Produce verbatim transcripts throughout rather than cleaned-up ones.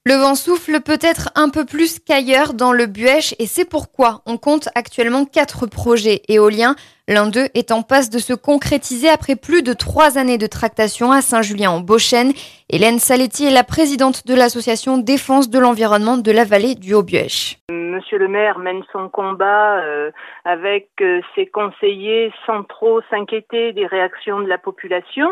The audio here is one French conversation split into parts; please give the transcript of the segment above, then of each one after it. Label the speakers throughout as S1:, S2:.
S1: Le vent souffle peut-être un peu plus qu'ailleurs dans le Buëch et c'est pourquoi on compte actuellement quatre projets éoliens. L'un d'eux est en passe de se concrétiser après plus de trois années de tractation à Saint-Julien-en-Beauchêne. Hélène Saletti est la présidente de l'association Défense de l'environnement de la vallée du Haut-Buëch.
S2: Monsieur le maire mène son combat euh, avec euh, ses conseillers sans trop s'inquiéter des réactions de la population.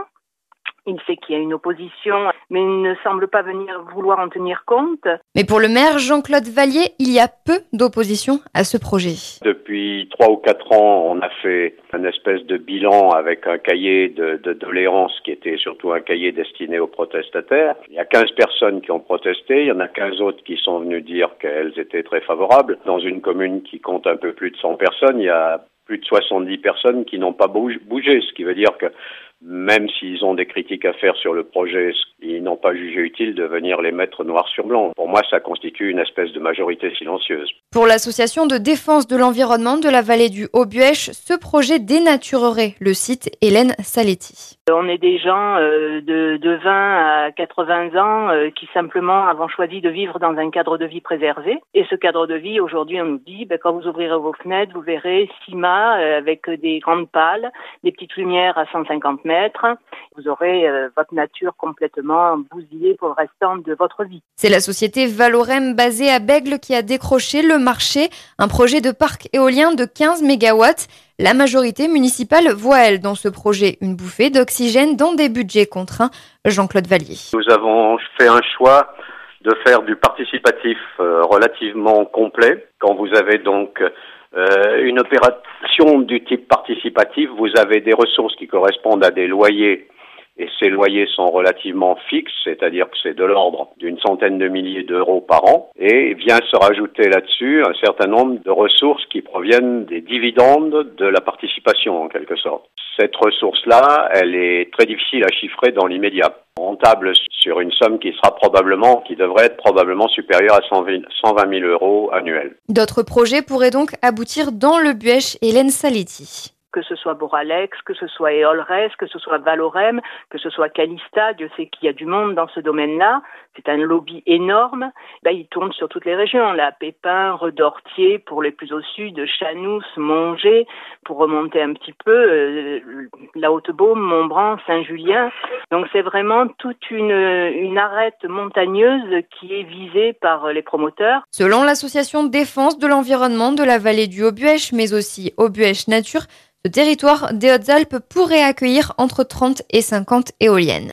S2: Il sait qu'il y a une opposition, mais il ne semble pas venir vouloir en tenir compte.
S1: Mais pour le maire Jean-Claude Vallier, il y a peu d'opposition à ce projet.
S3: Depuis trois ou quatre ans, on a fait une espèce de bilan avec un cahier de, de doléances qui était surtout un cahier destiné aux protestataires. Il y a quinze personnes qui ont protesté, il y en a quinze autres qui sont venues dire qu'elles étaient très favorables. Dans une commune qui compte un peu plus de cent personnes, il y a plus de soixante-dix personnes qui n'ont pas bougé, ce qui veut dire que même s'ils ont des critiques à faire sur le projet, ils n'ont pas jugé utile de venir les mettre noir sur blanc. Pour moi, ça constitue une espèce de majorité silencieuse.
S1: Pour l'association de défense de l'environnement de la vallée du Haut-Buëch, ce projet dénaturerait le site Hélène Saletti.
S2: On est des gens euh, de, de vingt à quatre-vingts ans euh, qui simplement avons choisi de vivre dans un cadre de vie préservé. Et ce cadre de vie, aujourd'hui, on nous dit, ben, quand vous ouvrirez vos fenêtres, vous verrez six mâts euh, avec des grandes pales, des petites lumières à cent cinquante mètres. Vous aurez euh, votre nature complètement bousillée pour le restant de votre vie.
S1: C'est la société Valorem basée à Bègles qui a décroché le marché, un projet de parc éolien de quinze mégawatts. La majorité municipale voit, elle, dans ce projet, une bouffée d'oxygène dans des budgets contraints. Jean-Claude Vallier.
S3: Nous avons fait un choix de faire du participatif euh, relativement complet. Quand vous avez donc euh, une opération du type participatif, vous avez des ressources qui correspondent à des loyers. Et ces loyers sont relativement fixes, c'est-à-dire que c'est de l'ordre d'une centaine de milliers d'euros par an. Et vient se rajouter là-dessus un certain nombre de ressources qui proviennent des dividendes de la participation, en quelque sorte. Cette ressource-là, elle est très difficile à chiffrer dans l'immédiat. On table sur une somme qui sera probablement, qui devrait être probablement supérieure à cent vingt mille euros annuels.
S1: D'autres projets pourraient donc aboutir dans le Buëch. Hélène Saletti.
S2: Que ce soit Boralex, que ce soit Eolres, que ce soit Valorem, que ce soit Calista, Dieu sait qu'il y a du monde dans ce domaine-là. C'est un lobby énorme. Ben, il tourne sur toutes les régions, là, Pépin, Redortier, pour les plus au sud, Chanous, Montgé, pour remonter un petit peu, euh, la Haute-Baume, Montbran, Saint-Julien. Donc c'est vraiment toute une, une arête montagneuse qui est visée par les promoteurs.
S1: Selon l'association Défense de l'environnement de la vallée du Haut-Buëch, mais aussi Haut-Buëch Nature, ce territoire des Hautes-Alpes pourrait accueillir entre trente et cinquante éoliennes.